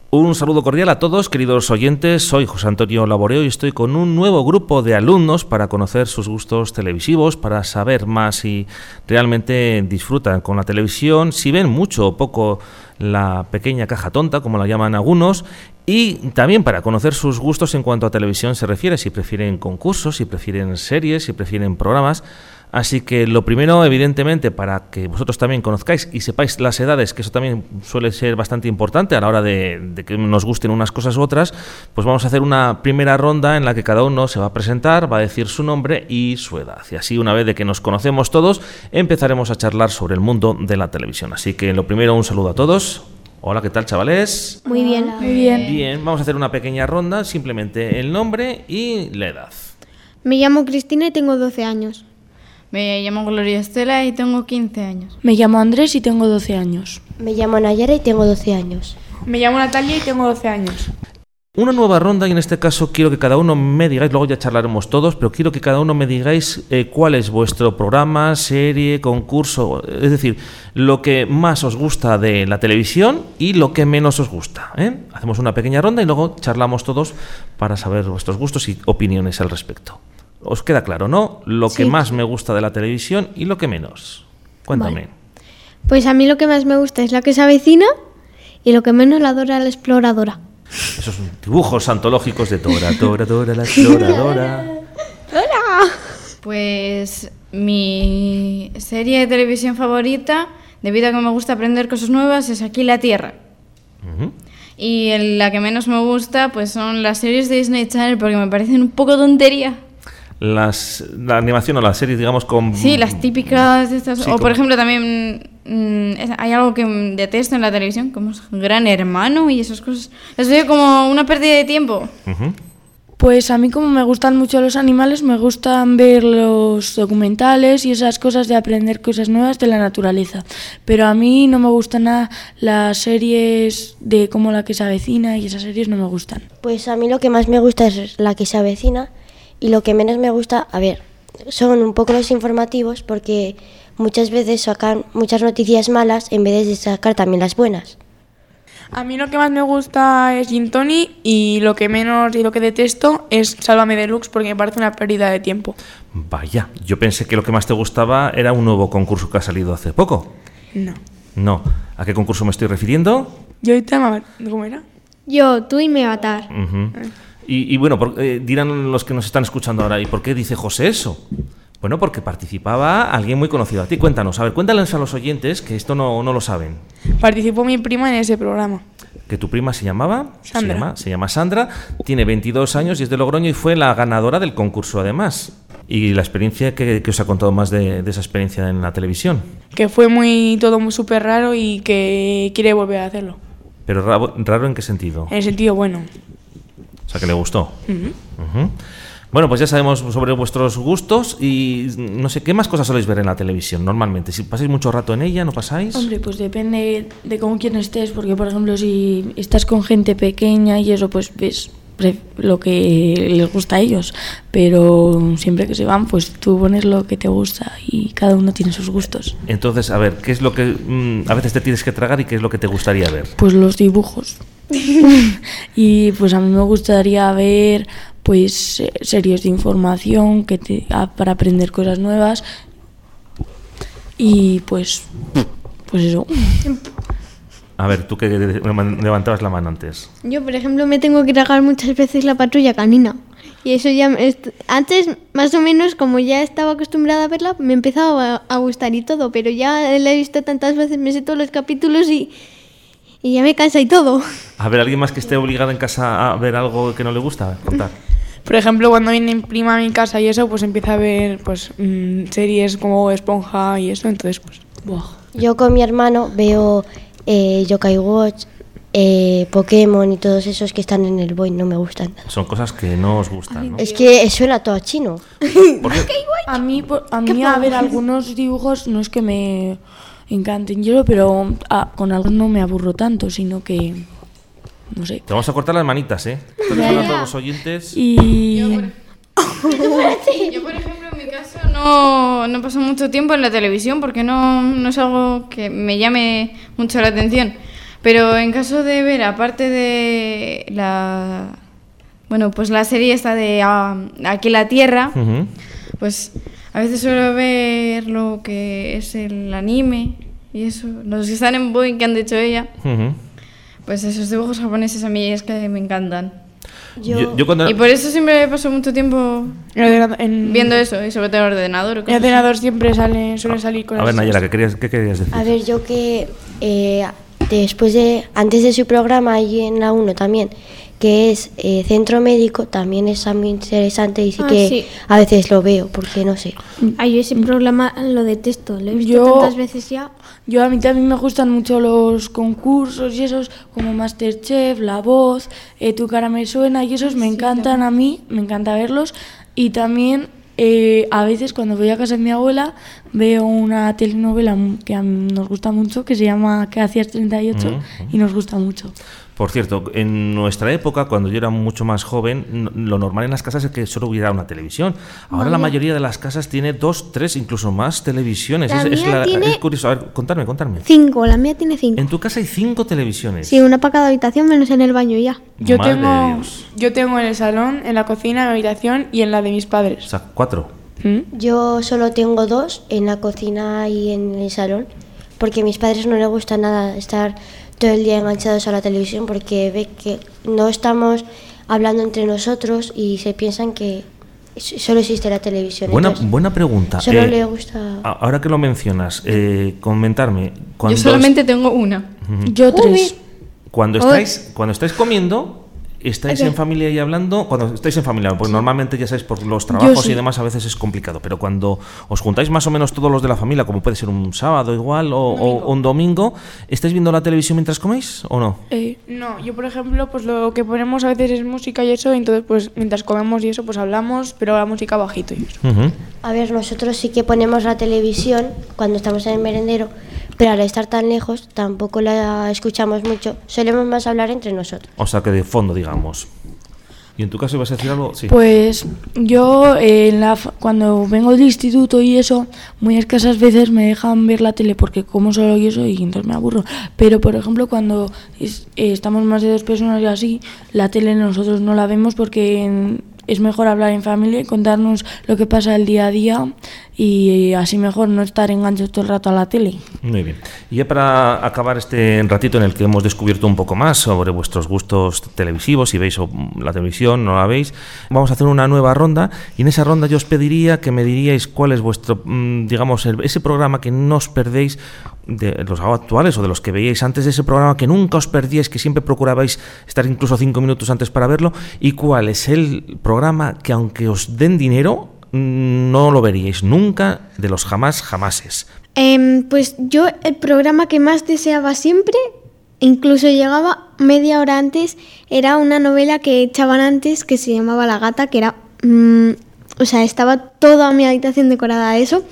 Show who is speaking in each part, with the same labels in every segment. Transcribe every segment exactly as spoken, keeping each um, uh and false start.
Speaker 1: Un saludo cordial a todos, queridos oyentes. Soy José Antonio Laboreo y estoy con un nuevo grupo de alumnos para conocer sus gustos televisivos, para saber más si realmente disfrutan con la televisión, si ven mucho o poco la pequeña caja tonta, como la llaman algunos, y también para conocer sus gustos en cuanto a televisión se refiere, si prefieren concursos, si prefieren series, si prefieren programas. Así que lo primero, evidentemente, para que vosotros también conozcáis y sepáis las edades, que eso también suele ser bastante importante a la hora de, de que nos gusten unas cosas u otras, pues vamos a hacer una primera ronda en la que cada uno se va a presentar, va a decir su nombre y su edad. Y así, una vez de que nos conocemos todos, empezaremos a charlar sobre el mundo de la televisión. Así que lo primero, un saludo a todos. Hola, ¿qué tal, chavales?
Speaker 2: Muy bien.
Speaker 3: Hola. Muy bien.
Speaker 1: Bien, vamos a hacer una pequeña ronda, simplemente el nombre y la edad.
Speaker 2: Me llamo Cristina y tengo doce años.
Speaker 3: Me llamo Gloria Estela y tengo quince años.
Speaker 4: Me llamo Andrés y tengo doce años.
Speaker 5: Me llamo Nayara y tengo doce años.
Speaker 6: Me llamo Natalia y tengo doce años.
Speaker 1: Una nueva ronda y en este caso quiero que cada uno me digáis, luego ya charlaremos todos, pero quiero que cada uno me digáis eh, cuál es vuestro programa, serie, concurso, es decir, lo que más os gusta de la televisión y lo que menos os gusta, ¿eh? Hacemos una pequeña ronda y luego charlamos todos para saber vuestros gustos y opiniones al respecto. ¿Os queda claro, no? Lo
Speaker 2: Sí.
Speaker 1: que más me gusta de la televisión y lo que menos. Cuéntame.
Speaker 2: Vale. Pues a mí lo que más me gusta es La que se avecina y lo que menos la Dora la exploradora.
Speaker 1: Esos dibujos antológicos de Dora, Dora, Dora, la exploradora.
Speaker 2: ¡Hola!
Speaker 3: Pues mi serie de televisión favorita, debido a que me gusta aprender cosas nuevas, es Aquí la Tierra.
Speaker 1: Uh-huh.
Speaker 3: Y el- la que menos me gusta, pues son las series de Disney Channel, porque me parecen un poco tontería.
Speaker 1: Las, la animación o las series, digamos, con...
Speaker 3: Sí, las típicas de estas.
Speaker 1: Sí,
Speaker 3: o por
Speaker 1: como-
Speaker 3: ejemplo, también mm, es- hay algo que mm, detesto en la televisión, como es Gran Hermano y esas cosas. Las veo como una pérdida de tiempo.
Speaker 1: Ujú.
Speaker 4: Pues a mí, como me gustan mucho los animales, me gustan ver los documentales y esas cosas de aprender cosas nuevas de la naturaleza. Pero a mí no me gustan nada las series de como La que se avecina y esas series no me gustan.
Speaker 5: Pues a mí lo que más me gusta es La que se avecina y lo que menos me gusta, a ver, son un poco los informativos porque muchas veces sacan muchas noticias malas en vez de sacar también las buenas.
Speaker 6: A mí lo que más me gusta es Gin Tony y lo que menos y lo que detesto es Sálvame Deluxe porque me parece una pérdida de tiempo.
Speaker 1: Vaya, yo pensé que lo que más te gustaba era un nuevo concurso que ha salido hace poco.
Speaker 6: No.
Speaker 1: No. ¿A qué concurso me estoy refiriendo?
Speaker 6: Yo ahorita me... ¿Cómo era?
Speaker 2: Yo, tú y mi avatar.
Speaker 1: Ujú. Y, y bueno, por- eh, dirán los que nos están escuchando ahora, ¿y por qué dice José eso? Bueno, porque participaba alguien muy conocido a ti. Cuéntanos, a ver, cuéntales a los oyentes que esto no, no lo saben.
Speaker 6: Participó mi prima en ese programa.
Speaker 1: Que tu prima se llamaba
Speaker 6: Sandra.
Speaker 1: Se llama, se llama Sandra, tiene veintidós años y es de Logroño y fue la ganadora del concurso además. Y la experiencia que, que os ha contado más de, de esa experiencia en la televisión.
Speaker 6: Que fue muy todo muy súper raro y que quiere volver a hacerlo.
Speaker 1: Pero raro, ¿raro en qué sentido?
Speaker 6: En el sentido bueno.
Speaker 1: O sea, que le gustó.
Speaker 6: Ujú.
Speaker 1: Ujú. Bueno, pues ya sabemos sobre vuestros gustos y no sé, ¿qué más cosas soléis ver en la televisión normalmente? Si pasáis mucho rato en ella, ¿no pasáis?
Speaker 4: Hombre, pues depende de con quién estés, porque por ejemplo si estás con gente pequeña y eso, pues ves pre- lo que les gusta a ellos, pero siempre que se van, pues tú pones lo que te gusta y cada uno tiene sus gustos.
Speaker 1: Entonces, a ver, ¿qué es lo que mm, a veces te tienes que tragar y qué es lo que te gustaría ver?
Speaker 4: Pues los dibujos. Y pues a mí me gustaría ver pues eh, series de información que te, a- para aprender cosas nuevas y pues pues eso.
Speaker 1: A ver, tú que levantabas la mano antes.
Speaker 2: Yo, por ejemplo, me tengo que tragar muchas veces La Patrulla Canina. Y eso ya... me est- Antes, más o menos, como ya estaba acostumbrada a verla, me empezaba a, a gustar y todo. Pero ya la he visto tantas veces, me sé todos los capítulos y... Y ya me cansa y todo.
Speaker 1: A ver, ¿alguien más que esté obligado en casa a ver algo que no le gusta? Contar.
Speaker 6: Por ejemplo, cuando viene mi prima a mi casa y eso, pues empieza a ver pues mm, series como Esponja y eso, entonces pues...
Speaker 4: Buah.
Speaker 5: Yo con mi hermano veo eh, Yokai Watch, eh, Pokémon y todos esos que están en el Boy, no me gustan.
Speaker 1: Son cosas que no os gustan, ¿no?
Speaker 5: Es que suena todo a chino.
Speaker 1: ¿Por qué?
Speaker 4: A mí, por- a mí a ver, algunos dibujos no es que me encanten yo, pero ah, con algunos no me aburro tanto, sino que, no sé.
Speaker 1: Te vamos a cortar las manitas, ¿eh? Esto le suena a todos los oyentes.
Speaker 4: Y
Speaker 3: Yo, por ejemplo, en mi caso no, no paso mucho tiempo en la televisión porque no, no es algo que me llame mucho la atención. Pero en caso de ver, aparte de la... Bueno, pues la serie esta de uh, Aquí la Tierra, uh-huh. pues a veces suelo ver lo que es el anime y eso, los que están en Boeing que han hecho ella, uh-huh. pues esos dibujos japoneses a mí es que me encantan.
Speaker 5: Yo...
Speaker 1: Yo, yo cuando...
Speaker 3: Y por eso siempre paso mucho tiempo en... viendo eso, y sobre todo en el ordenador.
Speaker 6: El ordenador siempre sale, suele salir con
Speaker 1: A ver,
Speaker 6: esas...
Speaker 1: Nayara, ¿qué querías, ¿qué querías decir?
Speaker 5: A ver, yo que eh, después de, antes de su programa, ahí en la uno también, que es eh, Centro Médico, también es muy interesante y sí
Speaker 2: ah,
Speaker 5: que
Speaker 2: sí.
Speaker 5: a veces lo veo, porque no sé.
Speaker 2: Ay, yo ese programa lo detesto, lo he visto
Speaker 4: Yo-
Speaker 2: tantas veces ya.
Speaker 4: Yo a mí también me gustan mucho los concursos y esos, como Masterchef, La Voz, eh, Tu cara me suena, y esos me encantan a mí, me encanta verlos. Y también eh, a veces cuando voy a casa de mi abuela veo una telenovela m- que a mí nos gusta mucho, que se llama ¿Qué hacías treinta y ocho?
Speaker 1: Mm.
Speaker 4: Y nos gusta mucho.
Speaker 1: Por cierto, en nuestra época, cuando yo era mucho más joven, n- lo normal en las casas es que solo hubiera una televisión. Ahora
Speaker 2: Vaya.
Speaker 1: la mayoría de las casas tiene dos, tres, incluso más televisiones.
Speaker 2: La
Speaker 1: es, es
Speaker 2: mía tiene-
Speaker 1: es curioso. A ver, contadme, contadme.
Speaker 2: Cinco, la mía tiene cinco.
Speaker 1: En tu casa hay cinco televisiones.
Speaker 2: Sí, una para cada habitación, menos en el baño ya.
Speaker 6: Yo
Speaker 1: Madre
Speaker 6: tengo,
Speaker 1: de Dios.
Speaker 6: yo tengo en el salón, en la cocina, en la habitación y en la de mis
Speaker 1: O
Speaker 6: padres.
Speaker 1: sea, cuatro.
Speaker 6: ¿Mm?
Speaker 5: Yo solo tengo dos, en la cocina y en el salón, porque a mis padres no les gusta nada estar todo el día enganchados a la televisión, porque ve que no estamos hablando entre nosotros y se piensan que s- solo existe la televisión.
Speaker 1: Buena,
Speaker 5: Entonces,
Speaker 1: buena pregunta.
Speaker 5: solo
Speaker 1: Eh,
Speaker 5: le gusta...
Speaker 1: a- Ahora que lo mencionas, eh, comentarme. Cuando
Speaker 3: Yo solamente tengo una.
Speaker 4: Yo tres.
Speaker 1: Cuando estáis, cuando estáis comiendo, estáis en familia y hablando, cuando estáis en familia, pues normalmente ya sabéis por los trabajos
Speaker 4: sí.
Speaker 1: y demás a veces es complicado, pero cuando os juntáis más o menos todos los de la familia, como puede ser un sábado igual o, o un domingo, ¿estáis viendo la televisión mientras coméis o no?
Speaker 6: Eh, no, yo por ejemplo, pues lo que ponemos a veces es música y eso, entonces pues mientras comemos y eso, pues hablamos, pero la música bajito y eso.
Speaker 1: Ujú.
Speaker 5: A ver, nosotros sí que ponemos la televisión cuando estamos en el merendero, pero al estar tan lejos tampoco la escuchamos mucho. Solemos más hablar entre nosotros.
Speaker 1: O sea que de fondo, digamos. ¿Y en tu caso ibas a decir algo? Sí.
Speaker 4: Pues yo eh, en la, fa- cuando vengo del instituto y eso, muy escasas veces me dejan ver la tele porque como solo y eso y entonces me aburro. Pero por ejemplo cuando es- eh, estamos más de dos personas y así, la tele nosotros no la vemos porque en- es mejor hablar en familia y contarnos lo que pasa el día a día y así mejor no estar enganchados todo el rato a la tele.
Speaker 1: Muy bien. Y ya para acabar este ratito en el que hemos descubierto un poco más sobre vuestros gustos televisivos, si veis o- la televisión, no la veis, vamos a hacer una nueva ronda y en esa ronda yo os pediría que me diríais cuál es vuestro, mm, digamos, el- ese programa que no os perdéis de los actuales o de los que veíais antes de ese programa que nunca os perdíais, que siempre procurabais estar incluso cinco minutos antes para verlo, y cuál es el programa que aunque os den dinero mm, no lo veríais nunca de los jamás jamases.
Speaker 2: Em, pues yo el programa que más deseaba siempre, incluso llegaba media hora antes, era una novela que echaban antes que se llamaba La Gata, que era, mm, o sea, estaba toda mi habitación decorada de eso.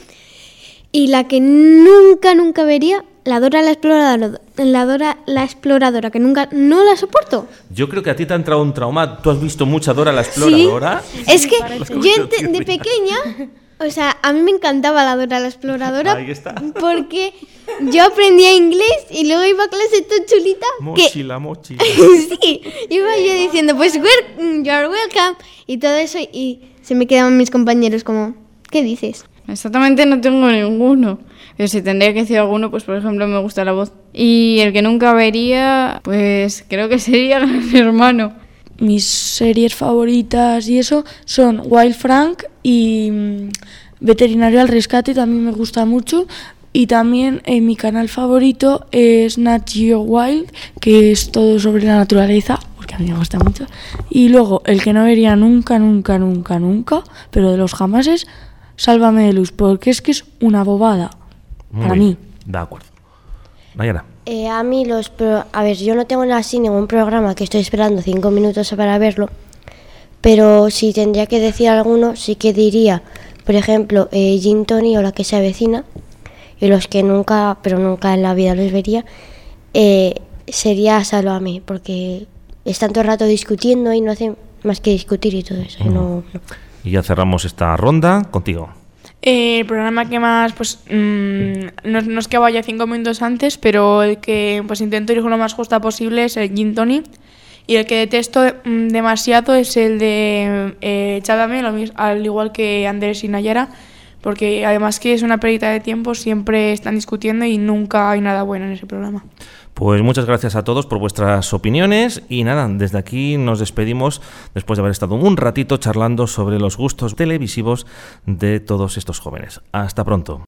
Speaker 2: Y la que nunca, nunca vería, la Dora la Exploradora, la Dora la Exploradora, que nunca, no la soporto.
Speaker 1: Yo creo que a ti te ha entrado un trauma. ¿Tú has visto mucha Dora la Exploradora?
Speaker 2: Sí, es que yo ente- de pequeña, o sea, a mí me encantaba la Dora la Exploradora.
Speaker 1: Ahí está.
Speaker 2: Porque yo aprendía inglés y luego iba a clase tan chulita que...
Speaker 1: Mochila, mochila.
Speaker 2: Sí, iba yo diciendo, pues, wel- you're welcome, y todo eso, y se me quedaban mis compañeros como, ¿qué dices?
Speaker 3: Exactamente no tengo ninguno. Pero si tendría que decir alguno, pues por ejemplo me gusta La Voz. Y el que nunca vería, pues creo que sería Gran Hermano.
Speaker 4: Mis series favoritas y eso son Wild Frank y mm, Veterinario al Rescate, también me gusta mucho. Y también eh, mi canal favorito es Nat Geo Wild, que es todo sobre la naturaleza, porque a mí me gusta mucho. Y luego, el que no vería nunca, nunca, nunca, nunca, pero de los jamases, Sálvame de Luz, porque es que es una bobada
Speaker 1: Muy
Speaker 4: para
Speaker 1: bien.
Speaker 4: mí.
Speaker 1: De acuerdo. Nayara.
Speaker 5: Eh, a mí los... Pro- a ver, yo no tengo así ningún programa que estoy esperando cinco minutos para verlo, pero si tendría que decir alguno, sí que diría, por ejemplo, eh, Gin Tony o La que se avecina, y los que nunca, pero nunca en la vida los vería, eh, sería Sálvame, porque están todo el rato discutiendo y no hacen más que discutir y todo eso. y no- no.
Speaker 1: Y ya cerramos esta ronda contigo.
Speaker 6: Eh, el programa que más, pues, mmm, no, no es que vaya cinco minutos antes, pero el que pues intento ir lo más justa posible es el Gin Tony. Y el que detesto mmm, demasiado es el de eh, Chábame, al igual que Andrés y Nayara, porque además que es una pérdida de tiempo, siempre están discutiendo y nunca hay nada bueno en ese programa.
Speaker 1: Pues muchas gracias a todos por vuestras opiniones y nada, desde aquí nos despedimos después de haber estado un ratito charlando sobre los gustos televisivos de todos estos jóvenes. Hasta pronto.